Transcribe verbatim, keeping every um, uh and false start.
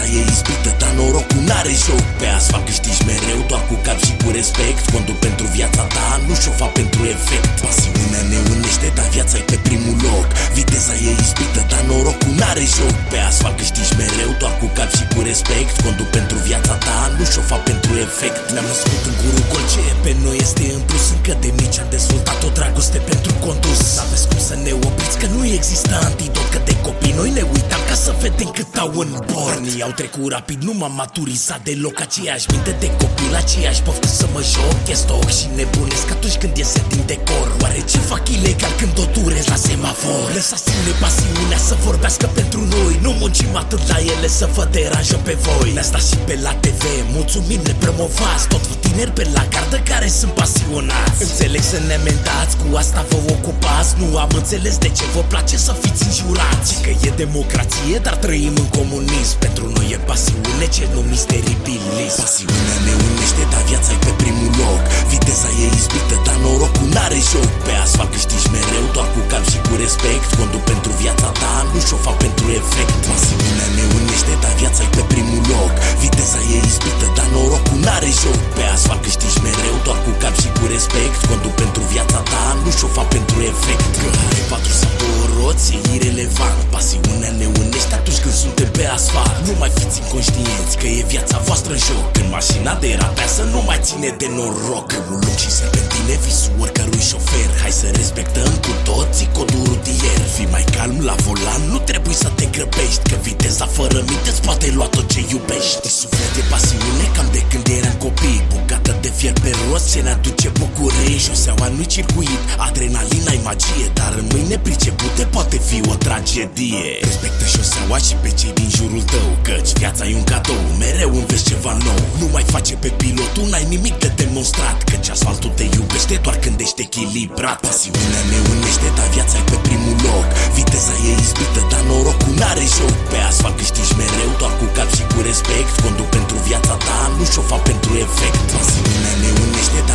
e ispită, dar norocul n-are joc. Pe asfalt câștigi mereu, doar cu cap și cu respect. Contul pentru viața ta, nu șofa pentru efect. Pasiunea ne unește, dar viața e pe primul loc. Viteza e ispită, dar norocul n-are joc. Pe asfalt câștigi mereu, doar cu cap și cu respect. Contul pentru viața ta, nu șofa pentru efect. Ne-am născut în gurul gol, ce e pe noi este în plus. Încă de mici am dezvoltat o dragoste pentru condus. Aveți cum să ne opriți, că nu există antidot. Că de copii noi ne uitam ca să vedem cât au în bord. Anii au trecut rapid, nu m-am maturizat deloc. Aceeași minte de copil, aceeași poftă să mă joc. E stoc și nebunesc atunci când iese din decor. Oare ce fac ilegal când o durez la semafor? Lăsați-ne pasiunea să vorbească pentru noi. Nu muncim atât la ele să vă deranjăm pe voi. Ne-a stat și pe la T V, mulțumim, ne promovați. Tot vă tineri pe la gardă care sunt pasionați. Înțeleg să ne amendați, cu asta vă ocupați. Nu am înțeles de ce vă place să fiți înjurați. Că e democrație, dar trăim în comunism. Pentru noi e pasiune, ce numiți teribilism. Pasiunea ne unește, dar viața e pe primul loc. Viteza e ispită, dar norocul n-are joc. Pe asfalt câștigi mereu, doar cu cap și cu respect. Contul pentru viața ta, nu șofa pentru efect. Pasiunea ne unește, dar viața e pe primul loc. Viteza e ispită, dar norocul n-are joc. Pe asfalt câștigi mereu, doar cu cap și cu respect. Contul pentru viața ta, nu șofa pentru efect. Că are patru sau două roți, e irelevant. Pasiunea ne unește atunci când suntem pe asfalt. Nu mai fiți inconștienți că e viața voastră în joc. Când mașina derapează, nu mai ține de noroc. Drumul lung și serpentine, visul oricărui șofer. Hai să respectăm cu toții codul rutier. Fii mai calm la volan, nu trebuie să te grăbești. Că viteza fără minte îți poate lua tot ce iubești. Suflet de pasiune cam de când eram copii. Bucată de fier pe rost ce ne aduce bucurie. Șoseaua nu-i circuit, adrenalina-i magie. Dar în mâine pricepute poate fi o tragedie. Respectă șoseaua și pe cei din jurul tău, căci viața e un cadou, mereu înveți ceva nou. Nu mai face pe pilotul, n-ai nimic de demonstrat. Căci asfaltul te iubește doar când ești echilibrat. Pasiunea ne unește, dar viața e pe primul loc. Viteza e ispită, dar norocul n-are joc. Pe asfalt câștigi mereu, doar cu cap și cu respect. Contul pentru viața ta, nu șofa pentru efect. Pasiunea ne unește,